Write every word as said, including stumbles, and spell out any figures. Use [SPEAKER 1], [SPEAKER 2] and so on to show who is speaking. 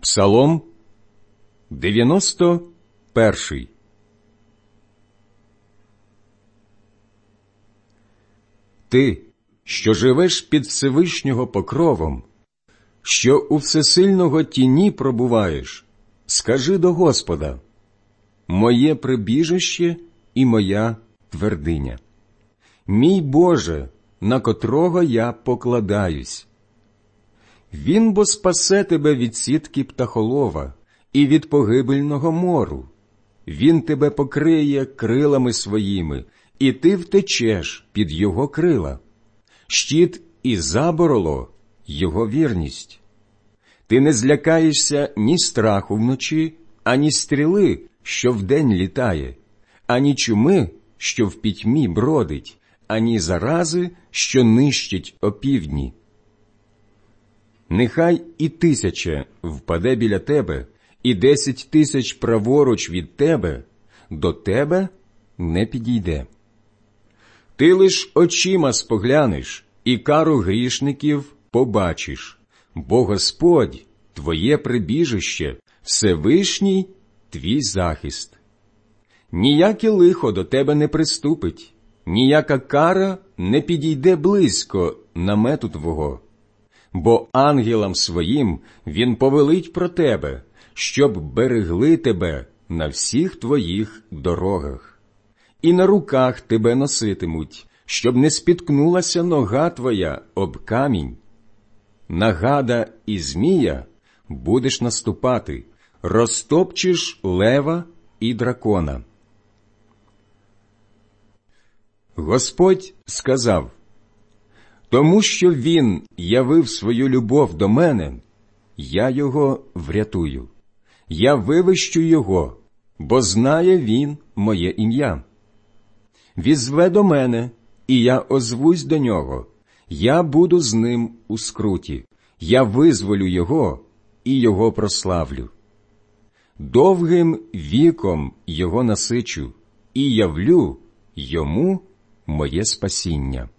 [SPEAKER 1] Псалом дев'яносто перший. Ти, що живеш під Всевишнього покровом, що у всесильного тіні пробуваєш, скажи до Господа: моє прибіжище і моя твердиня, мій Боже, на котрого я покладаюсь. Він бо спасе тебе від сітки птахолова і від погибельного мору. Він тебе покриє крилами своїми, і ти втечеш під його крила. Щит і забороло – його вірність. Ти не злякаєшся ні страху вночі, ані стріли, що вдень літає, ані чуми, що в пітьмі бродить, ані зарази, що нищить опівдні. Нехай і тисяча впаде біля тебе, і десять тисяч праворуч від тебе, до тебе не підійде. Ти лиш очима споглянеш, і кару грішників побачиш, бо Господь – твоє прибіжище, Всевишній – твій захист. Ніяке лихо до тебе не приступить, ніяка кара не підійде близько намету твого. Бо ангелам своїм він повелить про тебе, щоб берегли тебе на всіх твоїх дорогах. І на руках тебе носитимуть, щоб не спіткнулася нога твоя об камінь. На гада і змія будеш наступати, розтопчеш лева і дракона. Господь сказав: тому що він явив свою любов до мене, я його врятую. Я вивищу його, бо знає він моє ім'я. Візве до мене, і я озвусь до нього. Я буду з ним у скруті. Я визволю його і його прославлю. Довгим віком його насичу і явлю йому моє спасіння.